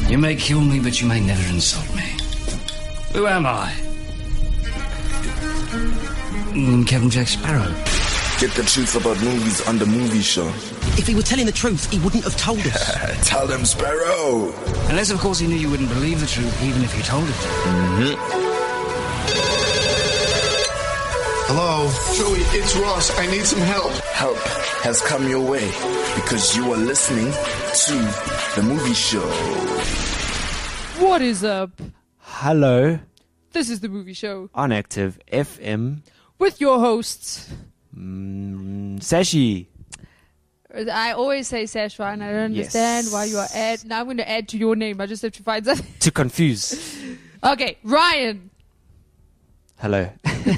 You may kill me, but you may never insult me. Who am I? Captain Jack Sparrow. Get the truth about movies on the movie show. If he were telling the truth, he wouldn't have told us. Tell them, Sparrow. Unless, of course, he knew you wouldn't believe the truth, even if you told it. Hello? Joey, it's Ross. I need some help. Help has come your way because you are listening to the movie show. What is up? Hello, This is the movie show on Active FM. with your hosts. Sashi. I always say Sashwa, and I don't understand why you are now I'm going to add to your name. I just have to find something. To confuse. Okay, Ryan. Hello.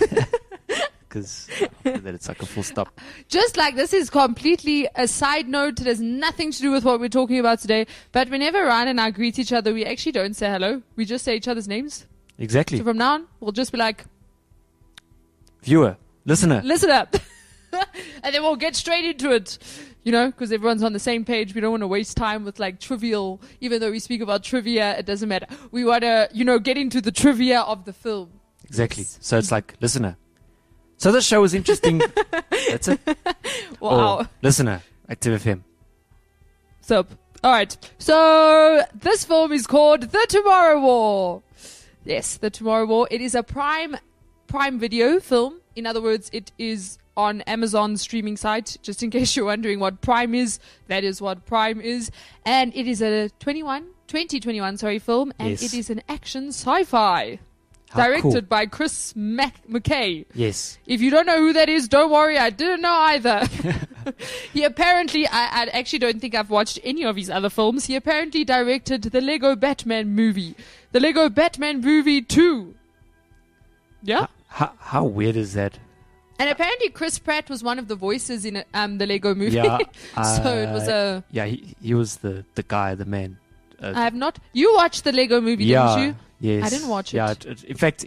Because that it's like a full stop. Just like this is completely a side note. It has nothing to do with what we're talking about today. But whenever Ryan and I greet each other, we actually don't say hello. We just say each other's names. Exactly. So from now on, we'll just be like, Viewer, listener. listen up. And then we'll get straight into it. You know, because everyone's on the same page. We don't want to waste time with like trivial, even though we speak about trivia, it doesn't matter. We want to, get into the trivia of the film. Exactly. So it's like, listener. So this show is interesting. That's it. Wow. Or, listener, Active FM. So, all right. So this film is called The Tomorrow War. Yes, The Tomorrow War. It is a Prime Video film. In other words, it is on Amazon's streaming site. Just in case you're wondering what Prime is, that is what Prime is. And it is a 2021 film, and Yes. it is an action sci-fi. How Directed cool. by Chris McKay. Yes. If you don't know who that is, don't worry, I didn't know either. He apparently, I actually don't think I've watched any of his other films. He apparently directed the Lego Batman movie. The Lego Batman movie 2. Yeah? How weird is that? And apparently Chris Pratt was one of the voices in the Lego movie. Yeah. So it was a... Yeah, he was the guy, the man. I have not... You watched the Lego movie, didn't you? Yes. I didn't watch it. Yeah, in fact,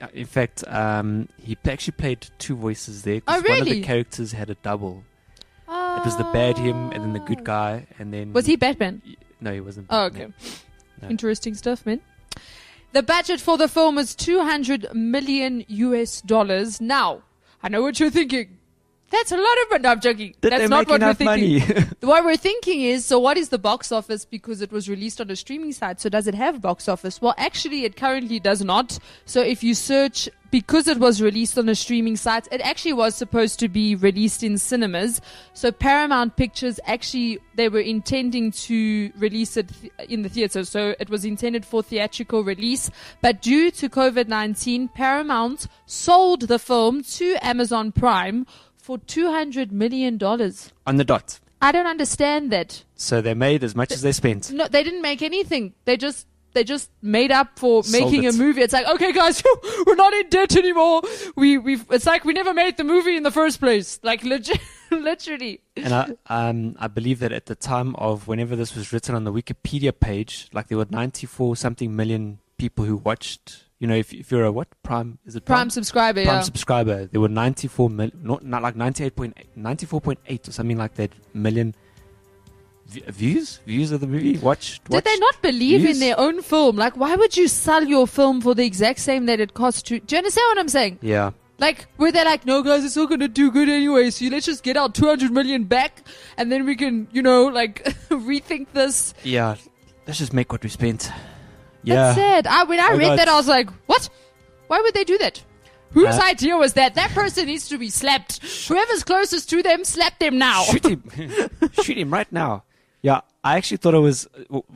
he actually played two voices there. 'Cause Oh, really? One of the characters had a double. It was the bad him and then the good guy, and then Was he Batman? No, he wasn't. Oh, okay. No. Interesting stuff, man. The budget for the film is $200 million US. Now, I know what you're thinking. That's a lot of money. No, I'm joking. Did That's they not make what we're enough thinking. money? What we're thinking is, so what is the box office? Because it was released on a streaming site, so does it have box office? Well, actually, it currently does not. So if you search, because it was released on a streaming site, it actually was supposed to be released in cinemas. So Paramount Pictures, actually, they were intending to release it in the theater. So it was intended for theatrical release. But due to COVID-19, Paramount sold the film to Amazon Prime for $200 million. On the dot. I don't understand that. So they made as much as they spent. No, they didn't make anything. They just made up for Sold making it. a movie. It's like, okay, guys, we're not in debt anymore. It's like we never made the movie in the first place. Like literally. And I believe that at the time of whenever this was written on the Wikipedia page, like there were 94 something million people who watched. You know, if you're a what? Prime, is it Prime subscriber, Prime yeah. subscriber. There were 94 million, not like 94.8 or something like that million views of the movie. Did they not believe views? in their own film? Like, why would you sell your film for the exact same that it cost to? Do you understand what I'm saying? Yeah. Like, were they like, no, guys, it's not going to do good anyway, so let's just get our 200 million back, and then we can, rethink this. Yeah. Let's just make what we spent. Yeah. That's sad. When I read God. that, I was like, what? Why would they do that? Whose idea was that? That person needs to be slapped. Whoever's closest to them, slap them now. Shoot him. Shoot him right now. Yeah. I actually thought it was,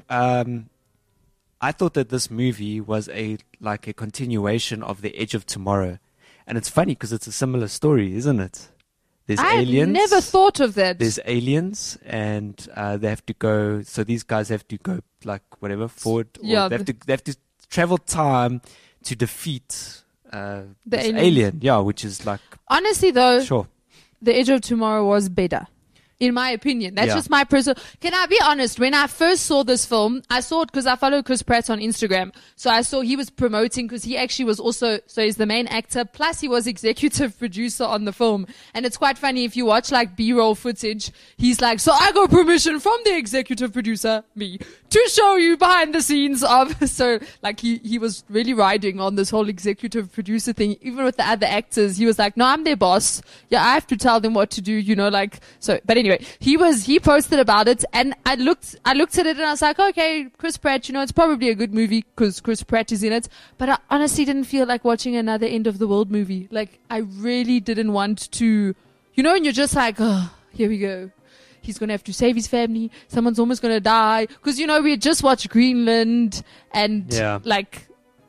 I thought that this movie was a continuation of The Edge of Tomorrow. And it's funny because it's a similar story, isn't it? There's aliens. I never thought of that. There's aliens, and they have to go. So these guys have to go, forward. Or Yeah, they have to travel time to defeat this aliens. alien. Yeah, which is like Honestly, though, sure. The Edge of Tomorrow was better. in my opinion. That's Yeah. just my personal. Can I be honest? When I first saw this film, I saw it because I follow Chris Pratt on Instagram. So I saw he was promoting because he actually was also, so he's the main actor, plus he was executive producer on the film. And it's quite funny if you watch like B-roll footage, he's like, so I got permission from the executive producer, me, to show you behind the scenes of, so like he was really riding on this whole executive producer thing. Even with the other actors, he was like, no, I'm their boss. Yeah, I have to tell them what to do, you know, like, so, but anyway, he posted about it, and I looked at it and I was like, okay, Chris Pratt, you know, it's probably a good movie because Chris Pratt is in it, but I honestly didn't feel like watching another end of the world movie. Like, I really didn't want to, you know, and you're just like, oh, here we go. He's going to have to save his family. Someone's almost going to die. Because, you know, we had just watched Greenland, and like,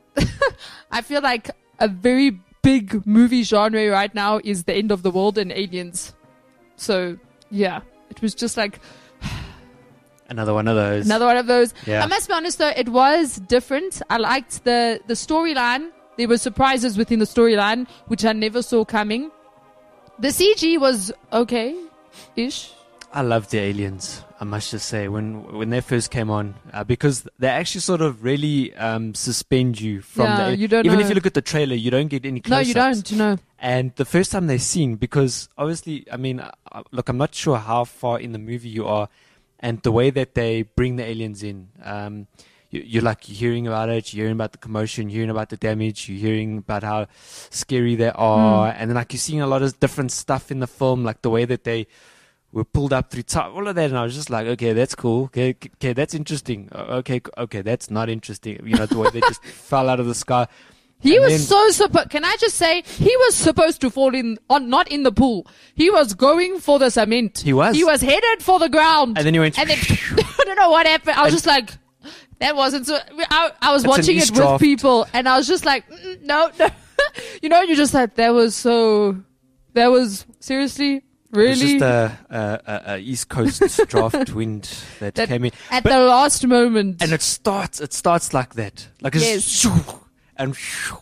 I feel like a very big movie genre right now is the end of the world and aliens. So, yeah, it was just like Another one of those. Yeah. I must be honest though, it was different. I liked the storyline. There were surprises within the storyline, which I never saw coming. The CG was okay-ish. I loved the aliens, I must just say, when they first came on, because they actually sort of really suspend you from you don't even know. if you look at the trailer, you don't get any close-ups. No, you don't, you know. And the first time they're seen, because obviously, I mean, look, I'm not sure how far in the movie you are, and the way that they bring the aliens in, you're hearing about it, you're hearing about the commotion, you're hearing about the damage, you're hearing about how scary they are, and then like you're seeing a lot of different stuff in the film, like the way that they were pulled up through time, all of that, and I was just like, okay, that's cool, okay, that's interesting, okay, that's not interesting, you know, the way they just fell out of the sky. He was can I just say, he was supposed to fall not in the pool. He was going for the cement. He was? He was headed for the ground. And then he went, and then, I don't know what happened. I was just like, that wasn't so, I was watching it with people, and I was just like, no. You know, you're just like, that was seriously, really? It was just a East Coast draft wind that came in. At the last moment. And it starts like that. Like it's and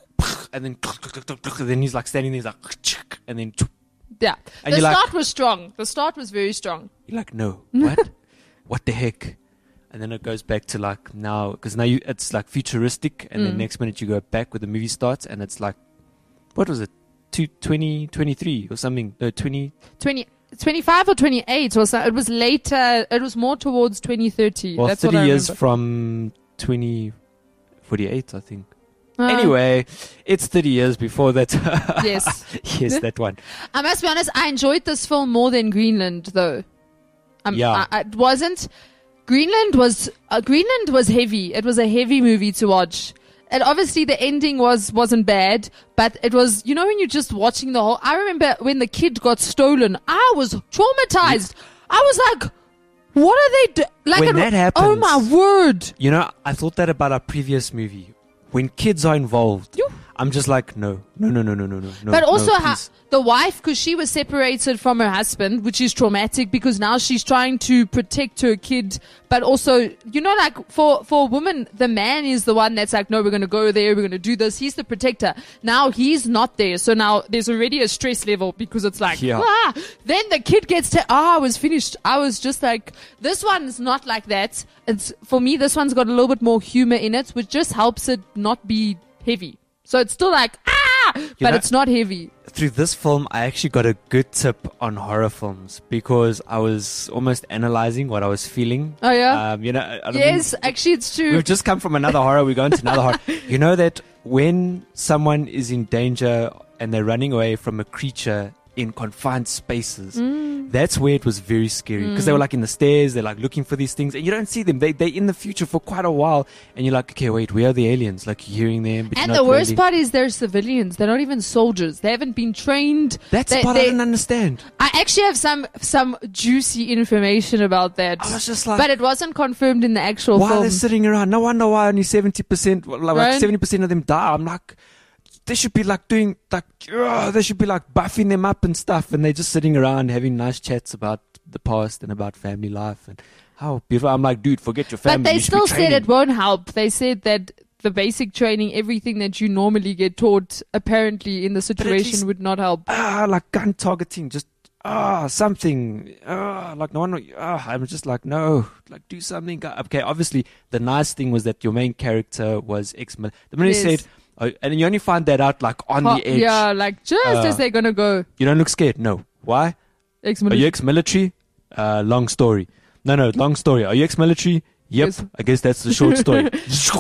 then he's like standing there, he's like, and then yeah. The start was strong. The start was very strong. You're like, no, what? What the heck? And then it goes back to like now, because now it's like futuristic, and then next minute you go back where the movie starts, and it's like, what was it? 2023 or something? No, 25 or 28 or so. It was later. It was more towards 2030. Well, that's 30 what I years remember. from 2048, I think. Anyway, it's 30 years before that. Yes. Yes, that one. I must be honest, I enjoyed this film more than Greenland, though. It wasn't. Greenland was heavy. It was a heavy movie to watch. And obviously the ending wasn't bad, but it was, you know, when you're just watching the whole, I remember when the kid got stolen, I was traumatized. I was like, what are they doing? Like, when that happens, oh my word. You know, I thought that about our previous movie. When kids are involved, I'm just like, no. But also the wife, because she was separated from her husband, which is traumatic because now she's trying to protect her kid. But also, you know, like for a woman, the man is the one that's like, no, we're going to go there, we're going to do this. He's the protector. Now he's not there. So now there's already a stress level because it's like, Then the kid gets I was finished. I was just like, this one's not like that. It's, for me, this one's got a little bit more humor in it, which just helps it not be heavy. So it's still like, but it's not heavy. Through this film, I actually got a good tip on horror films because I was almost analyzing what I was feeling. Oh, yeah? You know, actually, it's true. We've just come from another horror. We're going to another horror. You know that when someone is in danger and they're running away from a creature in confined spaces, that's where it was very scary because they were like in the stairs, they're like looking for these things and you don't see them. They're in the future for quite a while and you're like, okay, wait, where are the aliens? Like you're hearing them, but and the worst part is they're civilians. They're not even soldiers. They haven't been trained. That's the part I didn't understand. I actually have some juicy information about that. I was just like, but it wasn't confirmed in the actual film. Why are they sitting around? No wonder why only 70%, like 70% of them die. I'm like, they should be like doing like they should be like buffing them up and stuff, and they're just sitting around having nice chats about the past and about family life and how beautiful. I'm like, dude, forget your family. But they still said it won't help. They said that the basic training, everything that you normally get taught, apparently in the situation would not help. Like gun targeting, just something. Like no one. I'm just like, no, like do something. Okay, obviously the nice thing was that your main character was ex-military. The minute he said, and you only find that out like on the edge. Yeah, like just as they're gonna go. You don't look scared. No. Why? Ex-military. Are you ex-military? Long story. No, long story. Are you ex-military? Yep. Yes. I guess that's the short story.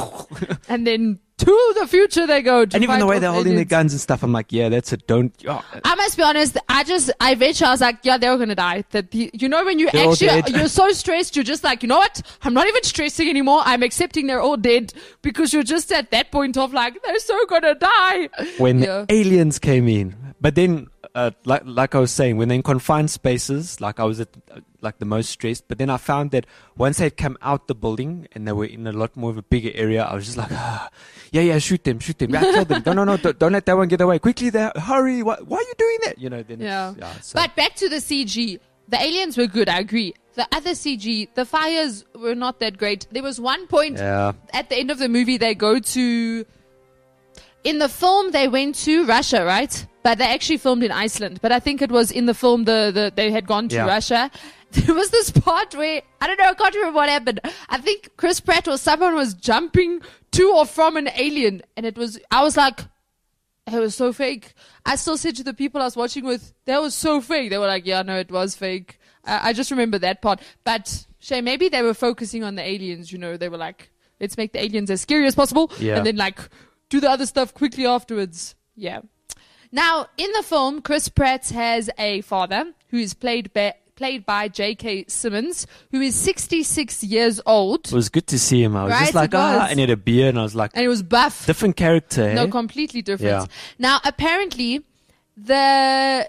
And then to the future they go. And even the way they're holding their guns and stuff, I'm like, yeah, that's it. Don't. I must be honest. I eventually I was like, yeah, they were gonna die. You know, when you're so stressed, you're just like, you know what? I'm not even stressing anymore. I'm accepting they're all dead because you're just at that point of like, they're so gonna die. When the aliens came in, but then. Like I was saying, when they're in confined spaces, like I was at like the most stressed. But then I found that once they'd come out the building and they were in a lot more of a bigger area, I was just like, yeah, shoot them, yeah, kill them. No, don't let that one get away. Quickly there, hurry! Why are you doing that? You know. Then But back to the CG, the aliens were good. I agree. The other CG, the fires were not that great. There was one point at the end of the movie they go to. In the film, they went to Russia, right? But they actually filmed in Iceland. But I think it was in the film they had gone to Russia. There was this part where, I don't know, I can't remember what happened. I think Chris Pratt or someone was jumping to or from an alien. And I was like, it was so fake. I still said to the people I was watching with, that was so fake. They were like, yeah, no, it was fake. I just remember that part. But, Shay, maybe they were focusing on the aliens, you know. They were like, let's make the aliens as scary as possible. Yeah. And then like, do the other stuff quickly afterwards. Yeah. Now, in the film, Chris Pratt has a father who is played by J.K. Simmons, who is 66 years old. It was good to see him. I was just like, and he had a beard, and I was like... And he was buff. Different character, No, completely different. Yeah. Now, apparently, the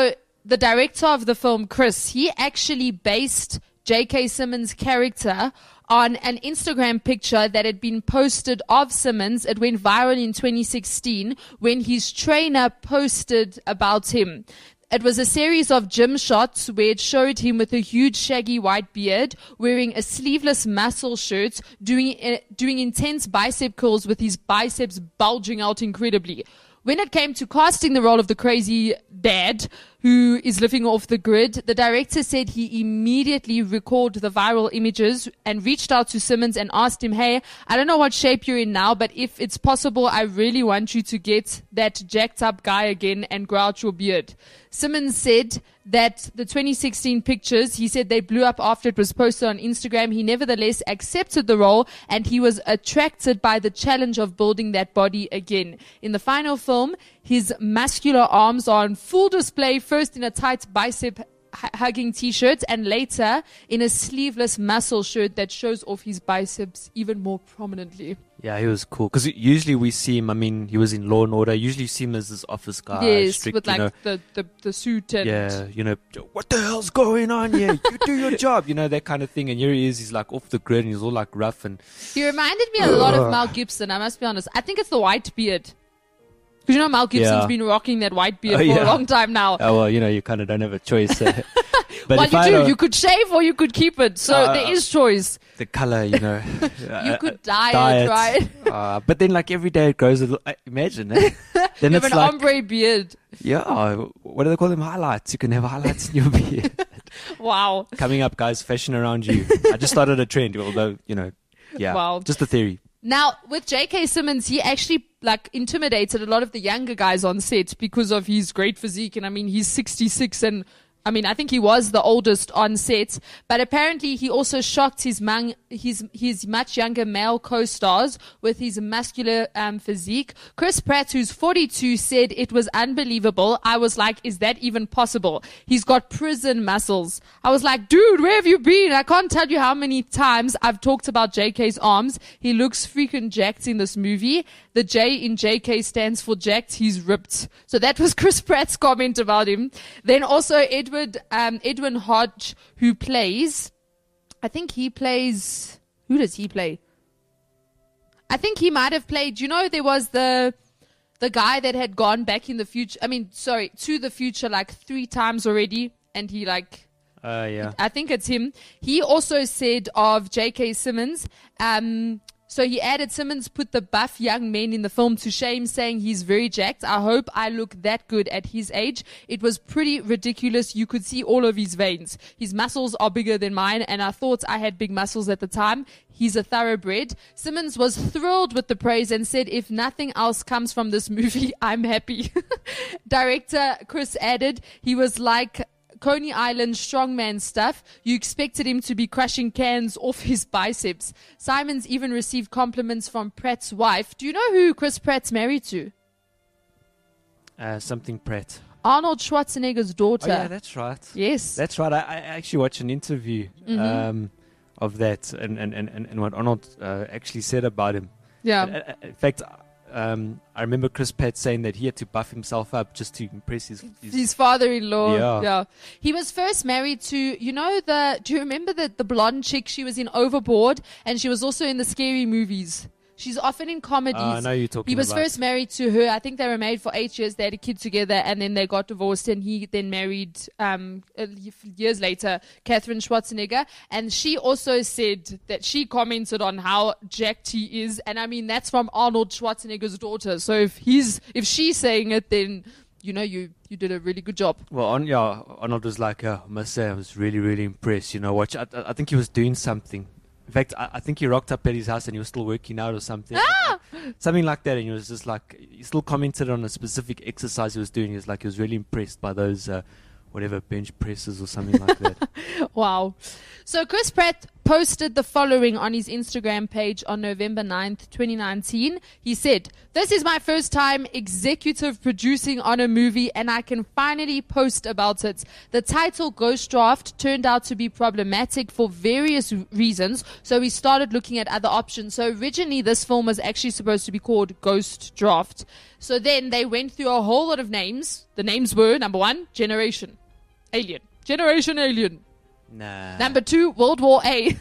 director of the film, Chris, he actually based J.K. Simmons' character on an Instagram picture that had been posted of Simmons. It went viral in 2016 when his trainer posted about him. It was a series of gym shots where it showed him with a huge shaggy white beard, wearing a sleeveless muscle shirt, doing intense bicep curls with his biceps bulging out incredibly. When it came to casting the role of the crazy dad who is living off the grid, the director said he immediately recalled the viral images and reached out to Simmons and asked him, hey, I don't know what shape you're in now, but if it's possible, I really want you to get that jacked up guy again and grow out your beard. Simmons said that the 2016 pictures, he said they blew up after it was posted on Instagram. He nevertheless accepted the role and he was attracted by the challenge of building that body again. In the final film, his muscular arms are on full display, first in a tight bicep hugging t-shirt and later in a sleeveless muscle shirt that shows off his biceps even more prominently. Yeah, he was cool. Because usually we see him, I mean, he was in Law and Order. Usually you see him as this office guy. Yes, strict, with like the suit and... Yeah, you know, what the hell's going on here? You do your job, you know, that kind of thing. And here he is, he's like off the grid and he's all like rough. And he reminded me a lot of Mel Gibson, I must be honest. I think it's the white beard. Because you know Mel Gibson's been rocking that white beard for a long time now. Oh, well, you know, you kind of don't have a choice. But well, you do. You could shave or you could keep it. So there is choice. The color, you know. You could dye it, right? But then like every day it grows a little, imagine, eh? Then you it's have an like, ombre beard. Yeah. What do they call them? Highlights. You can have highlights in your beard. Wow. Coming up, guys, fashion around you. I just started a trend, although, you know, yeah. Wow. Just a theory. Now, with J.K. Simmons, he actually intimidated a lot of the younger guys on set because of his great physique. And I mean, he's 66 and I mean, I think he was the oldest on set, but apparently he also shocked his much younger male co-stars with his muscular physique. Chris Pratt, who's 42, said it was unbelievable. I was like, is that even possible? He's got prison muscles. I was like, dude, where have you been? I can't tell you how many times I've talked about JK's arms. He looks freaking jacked in this movie. The J in JK stands for jacked. He's ripped. So that was Chris Pratt's comment about him. Then also Edwin Hodge, who plays, I think he plays, who does he play? I think he might have played, you know, there was the guy that had gone back in the future, to the future like 3 times already, and he I think it's him. He also said of J.K. Simmons, So he added, Simmons put the buff young men in the film to shame, saying he's very jacked. I hope I look that good at his age. It was pretty ridiculous. You could see all of his veins. His muscles are bigger than mine, and I thought I had big muscles at the time. He's a thoroughbred. Simmons was thrilled with the praise and said, if nothing else comes from this movie, I'm happy. Director Chris added, he was like Coney Island strongman stuff. You expected him to be crushing cans off his biceps. Simons even received compliments from Pratt's wife. Do you know who Chris Pratt's married to? Something Pratt. Arnold Schwarzenegger's daughter. Oh, yeah, that's right. Yes. That's right. I actually watched an interview of that and what Arnold actually said about him. Yeah. In fact, I remember Chris Pratt saying that he had to buff himself up just to impress his father-in-law. Yeah. He was first married to, do you remember the blonde chick? She was in Overboard, and she was also in the Scary Movies. She's often in comedies. I know you're talking about. He was first married to her. I think they were married for 8 years. They had a kid together, and then they got divorced, and he then married, years later, Katherine Schwarzenegger. And she also said that she commented on how jacked he is. And I mean, that's from Arnold Schwarzenegger's daughter. So if she's saying it, then, you did a really good job. Well, Arnold was like, I must say, I was really, really impressed. I think he was doing something. In fact, I think he rocked up at his house and he was still working out or something. Something like that. And he was just like, he still commented on a specific exercise he was doing. He was really impressed by those, bench presses or something like that. Wow. So Chris Pratt posted the following on his Instagram page on November 9th, 2019. He said, this is my first time executive producing on a movie and I can finally post about it. The title Ghost Draft turned out to be problematic for various reasons, so we started looking at other options. So originally this film was actually supposed to be called Ghost Draft. So then they went through a whole lot of names. The names were, number 1, Generation Alien. Generation Alien. Nah. Number 2, World War A.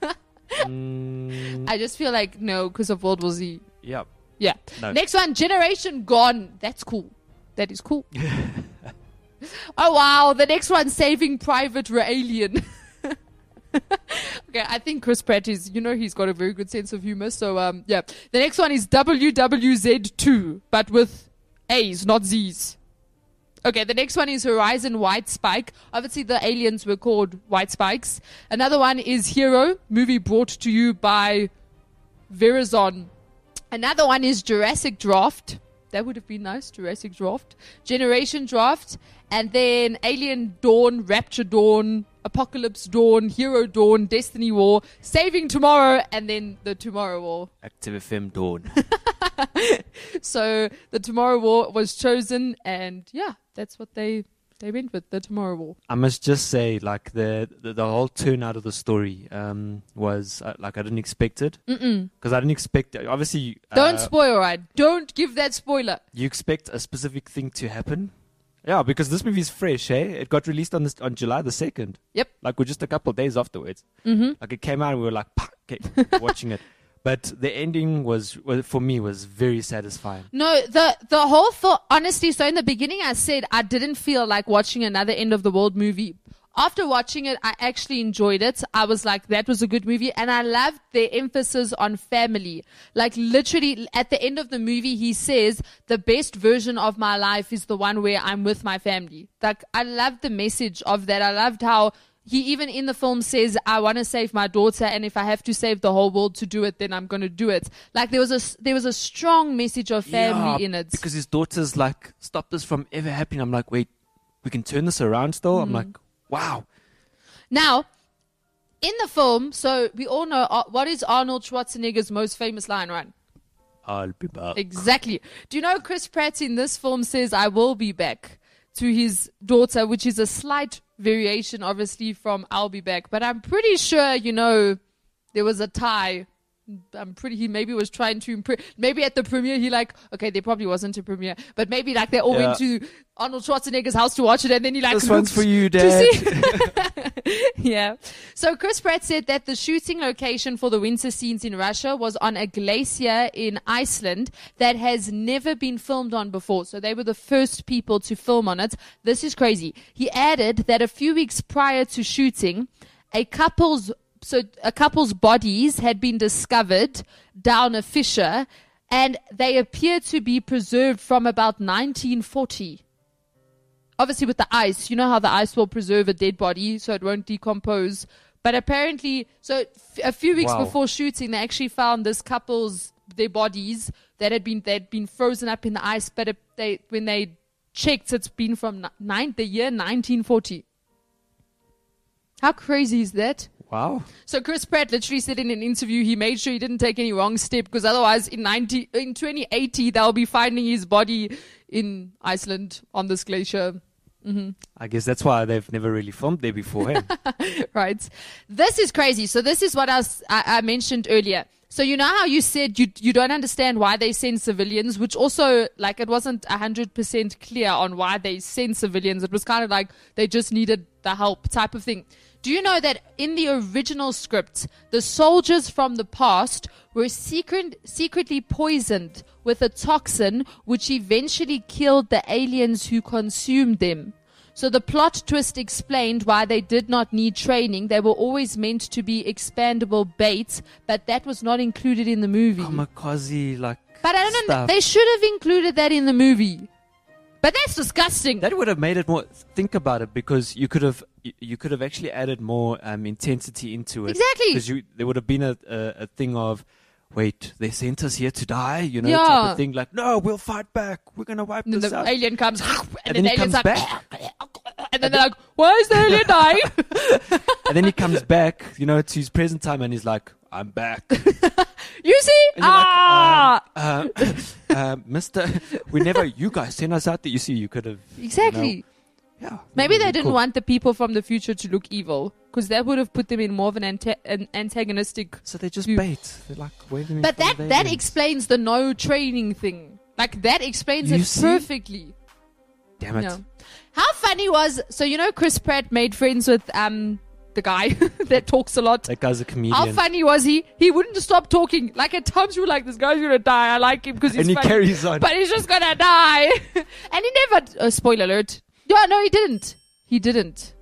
I just feel like no, because of World War Z. Yep. Yeah. No. Next one, Generation Gone. That's cool. That is cool. Oh, wow. The next one, Saving Private Alien. Okay, I think Chris Pratt is, he's got a very good sense of humor. So, yeah. The next one is WWZ2, but with A's, not Z's. Okay, the next one is Horizon White Spike. Obviously, the aliens were called White Spikes. Another one is Hero, movie brought to you by Verizon. Another one is Jurassic Draft. That would have been nice, Jurassic Draft. Generation Draft. And then Alien Dawn, Rapture Dawn, Apocalypse Dawn, Hero Dawn, Destiny War, Saving Tomorrow, and then the Tomorrow War. Active FM Dawn. So the Tomorrow War was chosen, and yeah, that's what they went with, the Tomorrow War. I must just say, like the whole turnout of the story was I didn't expect it, because I didn't expect. Obviously, don't spoil, right? Don't give that spoiler. You expect a specific thing to happen. Yeah, because this movie is fresh, eh? It got released on July the 2nd. Yep. Like, we're just a couple of days afterwards. Mm-hmm. Like, it came out and we were like, okay, watching it. But the ending was for me, was very satisfying. No, the whole thought, honestly, so in the beginning I said I didn't feel like watching another End of the World movie. After watching it, I actually enjoyed it. I was like, that was a good movie. And I loved the emphasis on family. Like, literally, at the end of the movie, he says, the best version of my life is the one where I'm with my family. Like, I loved the message of that. I loved how he even in the film says, I want to save my daughter, and if I have to save the whole world to do it, then I'm going to do it. Like, there was a strong message of family in it. Because his daughter's like, stop this from ever happening. I'm like, wait, we can turn this around still? I'm like, wow. Now, in the film, so we all know, what is Arnold Schwarzenegger's most famous line, right? I'll be back. Exactly. Do you know Chris Pratt in this film says, I will be back to his daughter, which is a slight variation, obviously, from I'll be back. But I'm pretty sure, there was a tie. I'm pretty, he maybe was trying to impress. Maybe at the premiere, okay, there probably wasn't a premiere, but maybe like they all went to Arnold Schwarzenegger's house to watch it, and then he this one's for you, Dad. Yeah. So Chris Pratt said that the shooting location for the winter scenes in Russia was on a glacier in Iceland that has never been filmed on before. So they were the first people to film on it. This is crazy. He added that a few weeks prior to shooting, a couple's a couple's bodies had been discovered down a fissure, and they appear to be preserved from about 1940. Obviously with the ice, you know how the ice will preserve a dead body so it won't decompose. But apparently, so a few weeks before shooting, they actually found this couple's, their bodies that they'd been frozen up in the ice, but when they checked, it's been from the year 1940. How crazy is that? Wow. So Chris Pratt literally said in an interview he made sure he didn't take any wrong step, because otherwise in 2080 they'll be finding his body in Iceland on this glacier. Mm-hmm. I guess that's why they've never really filmed there before. Hey? Right. This is crazy. So this is what I mentioned earlier. So you know how you said you don't understand why they send civilians, which also, like, it wasn't 100% clear on why they send civilians. It was kind of like they just needed the help type of thing. Do you know that in the original script, the soldiers from the past were secretly poisoned with a toxin which eventually killed the aliens who consumed them? So the plot twist explained why they did not need training. They were always meant to be expandable bait, but that was not included in the movie. Kamikaze, like. But I don't know. stuff. They should have included that in the movie. But that's disgusting. That would have made it more. Think about it, because you could have actually added more intensity into it. Exactly. Because there would have been a thing of, wait, they sent us here to die, Yeah. type of thing. Like, no, we'll fight back. We're gonna wipe And this the out. alien comes, And then then the he alien's comes like, back. and then they're like, why is the alien dying? And then he comes back, to his present time, and he's like, I'm back. You see? And you're like, Mister, you guys sent us out there. You see, you could have. Exactly. Yeah. Maybe really they didn't cool. want the people from the future to look evil, because that would have put them in more of an antagonistic. So they just view. bait. They're like waving. in But front of that aliens. explains the no training thing. Like, that explains You it see? perfectly. Damn it. Yeah. How funny was, so Chris Pratt made friends with the guy that talks a lot. That guy's a comedian. How funny was he? He wouldn't stop talking. Like, at times you were like, this guy's gonna die. I like him because he's And he funny. carries on. But he's just gonna die. And he never, spoiler alert. Yeah, no, he didn't. He didn't.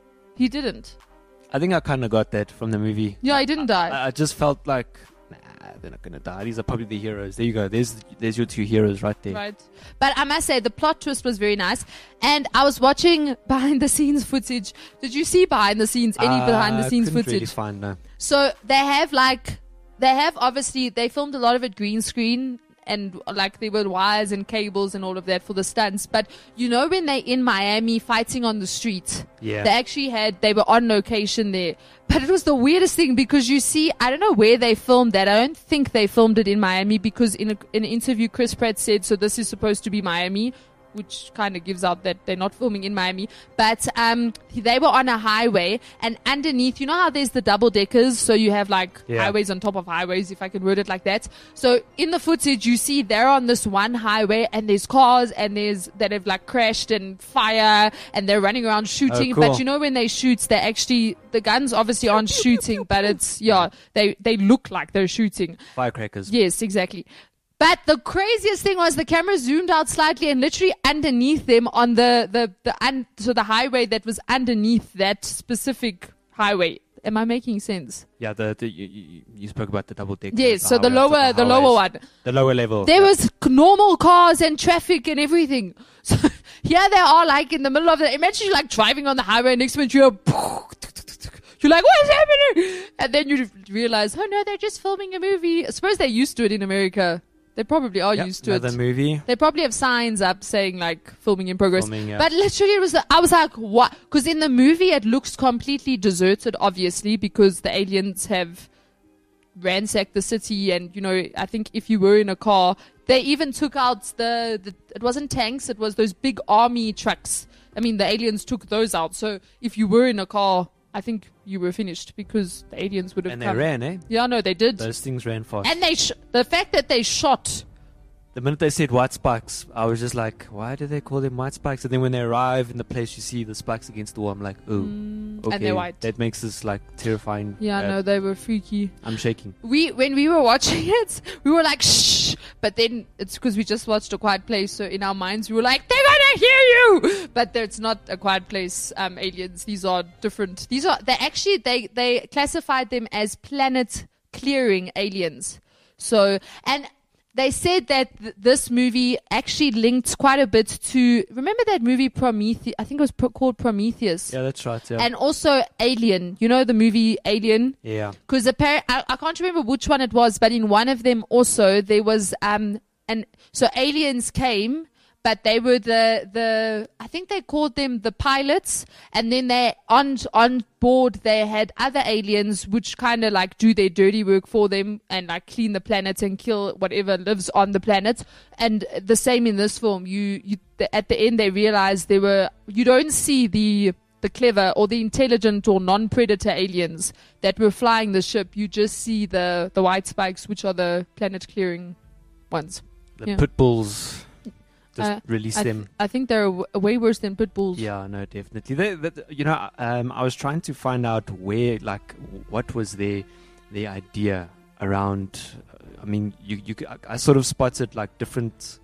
I think I kind of got that from the movie. Yeah, he didn't die. I just felt like, nah, they're not gonna die. These are probably the heroes. There you go. There's your two heroes right there. Right. But I must say, the plot twist was very nice. And I was watching behind the scenes footage. Did you see behind the scenes, any behind the scenes couldn't footage? Really find, no. So they have obviously, they filmed a lot of it green screen, and like there were wires and cables and all of that for the stunts. But when they're in Miami fighting on the street, Yeah. they were on location there. But it was the weirdest thing, because you see, I don't know where they filmed that. I don't think they filmed it in Miami, because in an interview, Chris Pratt said, so this is supposed to be Miami, which kind of gives out that they're not filming in Miami. But they were on a highway, and underneath, you know how there's the double deckers, so you have like highways on top of highways, if I can word it like that. So in the footage, you see they're on this one highway, and there's cars and that have like crashed and fire, and they're running around shooting. Oh, cool. But when they shoot, the guns obviously aren't shooting, but it's they look like they're shooting. Firecrackers. Yes, exactly. But the craziest thing was the camera zoomed out slightly, and literally underneath them on the highway that was underneath that specific highway. Am I making sense? Yeah, you spoke about the double decker. Yes, so the lower one. The lower level. There was normal cars and traffic and everything. So here they are, like in the middle of it. Imagine you're like driving on the highway, and next minute you're like, what's happening? And then you realize, oh no, they're just filming a movie. I suppose they're used to it in America. They probably are used to another it. movie. They probably have signs up saying like filming in progress. Filming, yeah. But literally I was like, what? Because in the movie it looks completely deserted, obviously, because the aliens have ransacked the city. And, I think if you were in a car, they even took out it wasn't tanks, it was those big army trucks. I mean, the aliens took those out. So if you were in a car, I think you were finished, because the aliens would have And come. they ran, eh? Yeah, no, they did. Those things ran fast. And the fact that they shot The minute they said white spikes, I was just like, why do they call them white spikes? And then when they arrive in the place, you see the spikes against the wall. I'm like, oh, okay. And they're white. That makes this like terrifying. Yeah, no, they were freaky. I'm shaking. When we were watching it, we were like, shh. But then it's because we just watched A Quiet Place. So in our minds, we were like, they're going to hear you. But it's not A Quiet Place aliens. These are different. They classified them as planet clearing aliens. So, and they said that this movie actually linked quite a bit to, remember that movie Prometheus? I think it was called Prometheus. Yeah, that's right. Yeah. And also Alien. You know the movie Alien? Yeah. Because I can't remember which one it was, but in one of them also there was so aliens came, but they were I think they called them the pilots, and then they on board they had other aliens which kind of like do their dirty work for them and like clean the planet and kill whatever lives on the planet. And the same in this film. At the end they realized you don't see the clever or the intelligent or non-predator aliens that were flying the ship. You just see the white spikes, which are the planet clearing ones. The pit bulls. Just release them. I think they're way worse than pit bulls. Yeah, no, definitely. I was trying to find out what was their idea around. I mean, I sort of spotted like different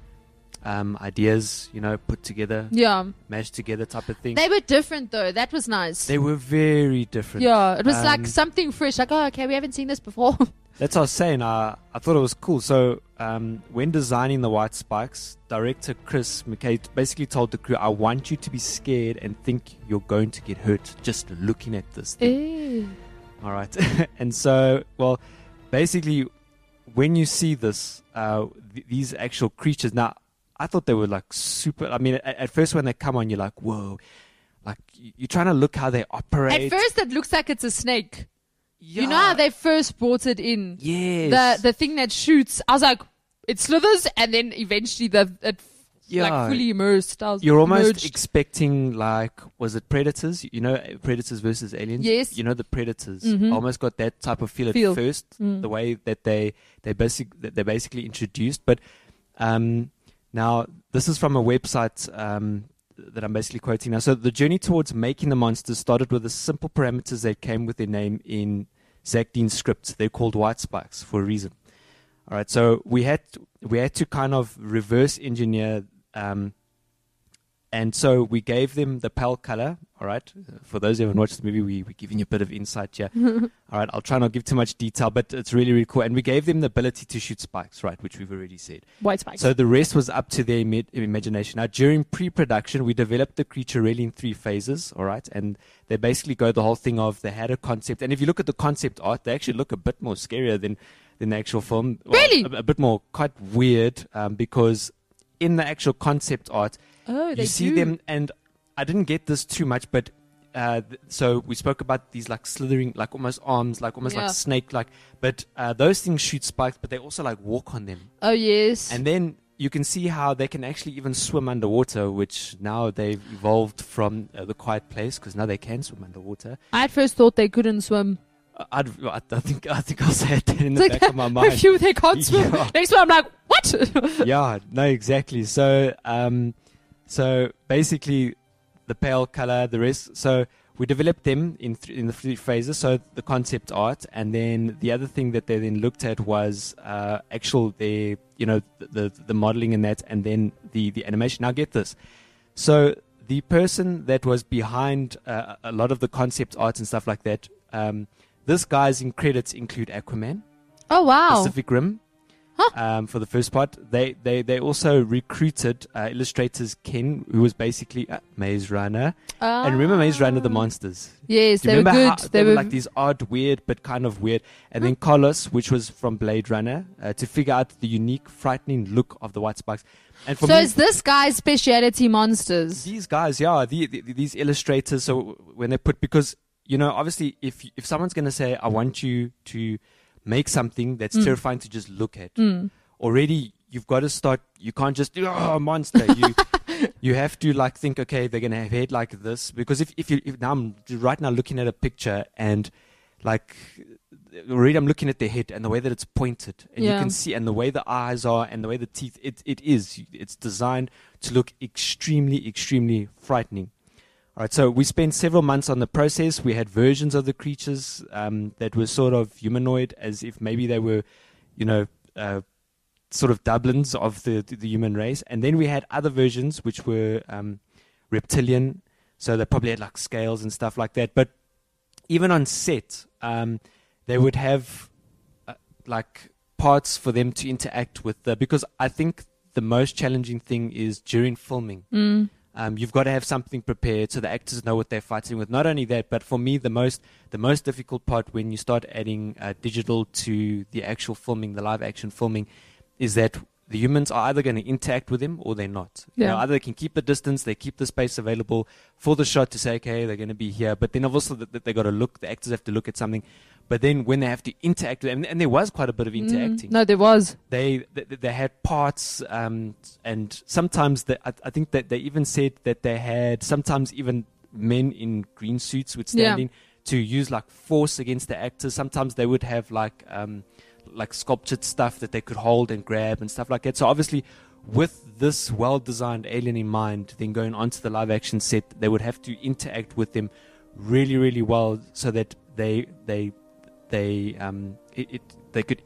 ideas, put together, mashed together type of thing. They were different though. That was nice. They were very different. Yeah, it was like something fresh. Like, oh, okay, we haven't seen this before. That's what I was saying. I thought it was cool. So when designing the white spikes, director Chris McKay basically told the crew, I want you to be scared and think you're going to get hurt just looking at this thing. All right. And so, well, basically, when you see this, these actual creatures, now, I thought they were like super. I mean, at first when they come on, you're like, whoa. Like, you're trying to look how they operate. At first, it looks like it's a snake. Yeah. You know how they first brought it in? Yes. The thing that shoots. I was like, it slithers, and then eventually it like fully immersed. You're almost expecting like, was it Predators? Predators versus Aliens? Yes. The Predators. Mm-hmm. Almost got that type of feel at first. The way that they basically introduced. But now, this is from a website that I'm basically quoting now. So the journey towards making the monsters started with the simple parameters that came with their name in Zach Dean's script. They're called white spikes for a reason. All right, so we had to kind of reverse engineer, and so we gave them the pale color. All right, for those who haven't watched the movie, we're giving you a bit of insight here. All right, I'll try not to give too much detail, but it's really, really cool. And we gave them the ability to shoot spikes, right, which we've already said. White spikes. So the rest was up to their imagination. Now, during pre-production, we developed the creature really in 3 phases, all right? And they basically go the whole thing of they had a concept. And if you look at the concept art, they actually look a bit more scarier than the actual film. Well, really? A bit more quite weird because in the actual concept art, you see them, and I didn't get this too much, but so we spoke about these like slithering, like almost arms, like almost like snake, like. But those things shoot spikes, but they also like walk on them. Oh yes. And then you can see how they can actually even swim underwater, which now they've evolved from The Quiet Place, because now they can swim underwater. I at first thought they couldn't swim. I think I'll say that in the back of my mind. Phew, they can't swim. Yeah. Next one, I'm like, what? Yeah, no, exactly. So, so basically, the pale color, the rest. So we developed them in the 3 phases. So the concept art, and then the other thing that they then looked at was the modeling and that, and then the animation. Now get this. So the person that was behind a lot of the concept art and stuff like that. This guy's in credits include Aquaman. Oh wow! Pacific Rim. Huh? For the first part, they also recruited illustrators Ken, who was basically Maze Runner. And remember Maze Runner, the monsters? Yes, they were good. They were like these odd, weird, but kind of weird. And then Carlos, which was from Blade Runner, to figure out the unique, frightening look of the white spikes. And for so is this guy's speciality monsters? These guys, yeah, these illustrators. So when they put, because obviously, if someone's going to say, I want you to make something that's terrifying to just look at, already you've got to start. You can't just do monster. You have to like think, okay, they're going to have head like this, because if now I'm right now looking at a picture and like already I'm looking at their head and the way that it's pointed, and you Yeah. can see, and the way the eyes are and the way the teeth, it's designed to look extremely, extremely frightening. All right, so we spent several months on the process. We had versions of the creatures that were sort of humanoid, as if maybe they were, sort of doublins of the human race. And then we had other versions which were reptilian, so they probably had like scales and stuff like that. But even on set, they would have like parts for them to interact with because I think the most challenging thing is during filming. You've got to have something prepared so the actors know what they're fighting with. Not only that, but for me, the most difficult part when you start adding digital to the actual filming, the live action filming, is that the humans are either going to interact with them or they're not. Yeah. You know, either they can keep the distance, they keep the space available for the shot to say, okay, they're going to be here. But then also they got to look, the actors have to look at something. But then when they have to interact with them, and there was quite a bit of interacting. No, there was. They had parts, and sometimes I think that they even said that they had sometimes even men in green suits would stand in to use like force against the actors. Sometimes they would have like sculptured stuff that they could hold and grab and stuff like that. So obviously, with this well-designed alien in mind, then going onto the live-action set, they would have to interact with them really, really well, so that they could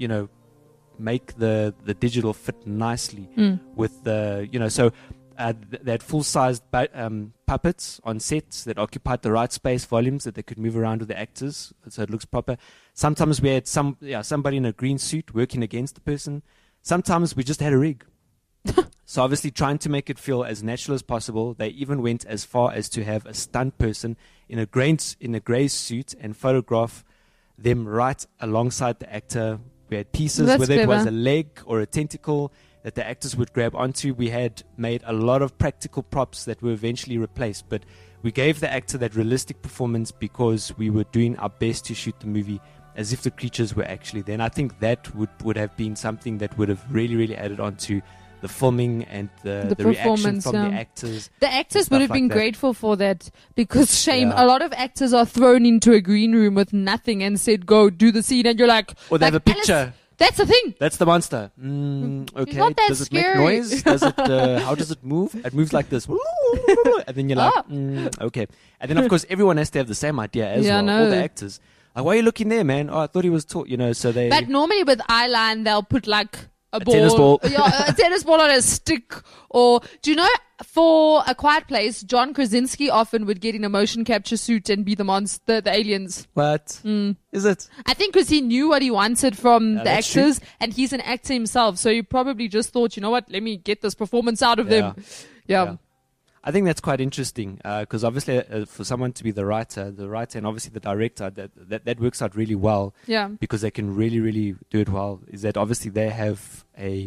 make the digital fit nicely with the so they had full-sized puppets on sets that occupied the right space volumes that they could move around with the actors, so it looks proper. Sometimes we had somebody in a green suit working against the person. Sometimes we just had a rig. So obviously trying to make it feel as natural as possible, they even went as far as to have a stunt person in a gray suit and photograph them right alongside the actor. We had pieces, That's whether it was clever. a leg or a tentacle, that the actors would grab onto. We had made a lot of practical props that were eventually replaced, but we gave the actor that realistic performance because we were doing our best to shoot the movie as if the creatures were actually there. And I think that would have been something that would have really, really added on to the filming and the reaction performance, from the actors. The actors stuff would have like been that. grateful for that, because shame, Yeah. a lot of actors are thrown into a green room with nothing and said, go do the scene, and you're like, Or they have a Alice, picture. that's the thing. That's the monster. Okay. not that Does it scary. make noise? Does it? How does it move? It moves like this. And then you're like, okay. And then of course everyone has to have the same idea as Yeah, well. no. All the actors. Like, why are you looking there, man? Oh, I thought he was tall. So they. But normally with eyeline, they'll put like a ball, tennis ball. yeah, a tennis ball on a stick. Or do you know, for A Quiet Place, John Krasinski often would get in a motion capture suit and be the monster, the aliens. What? Is it? I think because he knew what he wanted from the that's true. actors, and he's an actor himself, so he probably just thought, you know what, let me get this performance out of them. Yeah. I think that's quite interesting because obviously for someone to be the writer and obviously the director, that works out really well. Yeah. Because they can really, really do it well. Is that obviously they have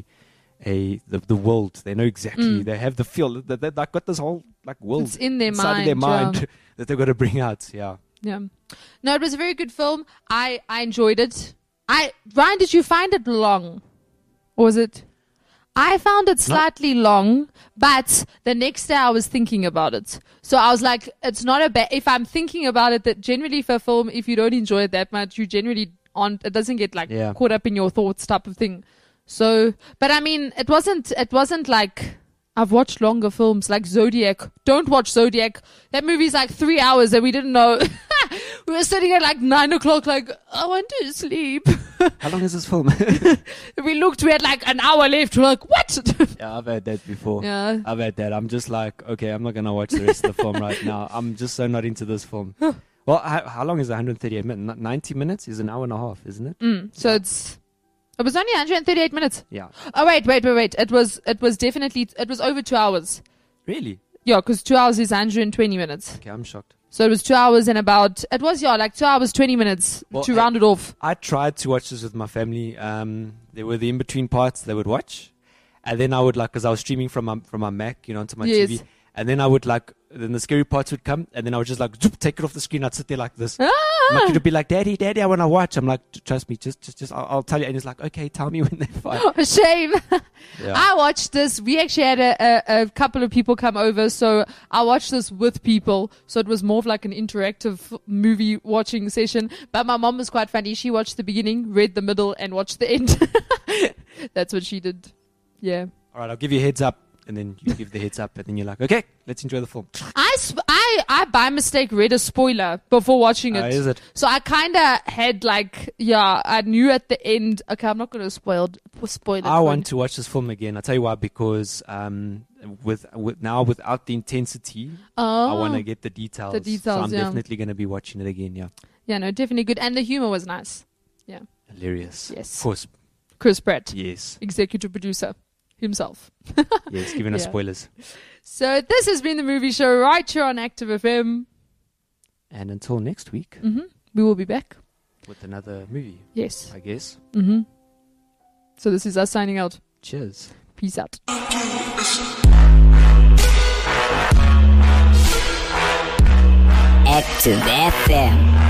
the world. They know exactly. They have the feel. They've got this whole like world It's in their inside of their mind, mind that they've got to bring out. Yeah. Yeah. No, it was a very good film. I enjoyed it. Ryan, did you find it long? Or was it? I found it slightly long, but the next day I was thinking about it. So I was like, it's not a bad, if I'm thinking about it, that generally for a film, if you don't enjoy it that much, you generally aren't, it doesn't get like caught up in your thoughts type of thing. So, but I mean, it wasn't like, I've watched longer films like Zodiac. Don't watch Zodiac. That movie's like 3 hours and we didn't know. We were sitting at like 9 o'clock like, I want to sleep. How long is this film? We looked, we had like an hour left. We're like, what? Yeah, I've had that before. Yeah. I've had that. I'm just like, okay, I'm not going to watch the rest of the film right now. I'm just so not into this film. Well, how long is it? 138 minutes? 90 minutes is an hour and a half, isn't it? So it was only 138 minutes. Yeah. Oh, wait. It was definitely, it was over 2 hours. Really? Yeah, because 2 hours is 120 minutes. Okay, I'm shocked. So it was 2 hours and about, it was, like 2 hours, 20 minutes to round it off. I tried to watch this with my family. There were the in-between parts they would watch. And then I would because I was streaming from my Mac, onto my TV. And then I would then the scary parts would come. And then I would just zoop, take it off the screen. I'd sit there like this. My kid would be like, Daddy, I want to watch. I'm like, trust me, just I'll tell you. And he's like, okay, tell me when they fight. Shame. I watched this. We actually had a couple of people come over, so I watched this with people. So it was more of like an interactive movie watching session. But my mom was quite funny. She watched the beginning, read the middle, and watched the end. That's what she did. Yeah. All right, I'll give you a heads up, and then you give the heads up, and then you're like, okay, let's enjoy the film. I by mistake read a spoiler before watching it. Is it? So I kind of had like, I knew at the end. Okay, I'm not going to spoil it. I want to watch this film again. I'll tell you why, because without the intensity, I want to get the details. So I'm definitely going to be watching it again. Yeah. Yeah, no, definitely good, and the humor was nice. Yeah. Hilarious. Yes. Of course. Chris Pratt. Yes. Executive producer himself. Yes, giving us spoilers. So this has been the movie show right here on Active FM. And until next week, we will be back with another movie. Yes. I guess. So this is us signing out. Cheers. Peace out. Active FM.